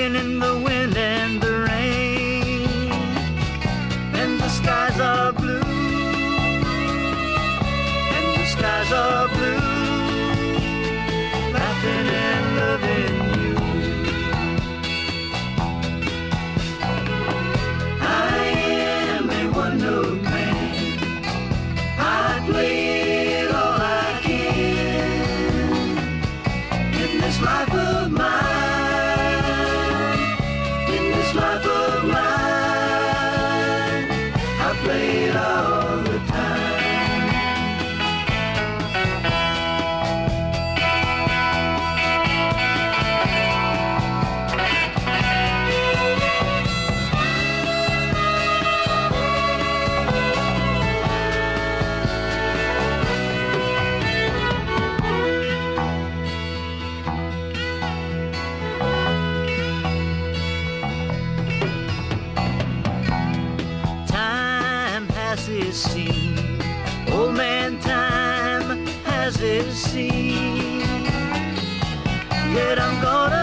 walking in the wind and the rain, and the skies are blue, and the skies are blue, laughing and loving you. I am a one-note man, I play all I can in this life of mine. Life of mine, I play it all the time. His scene. Old man time has his scene. Yet I'm gonna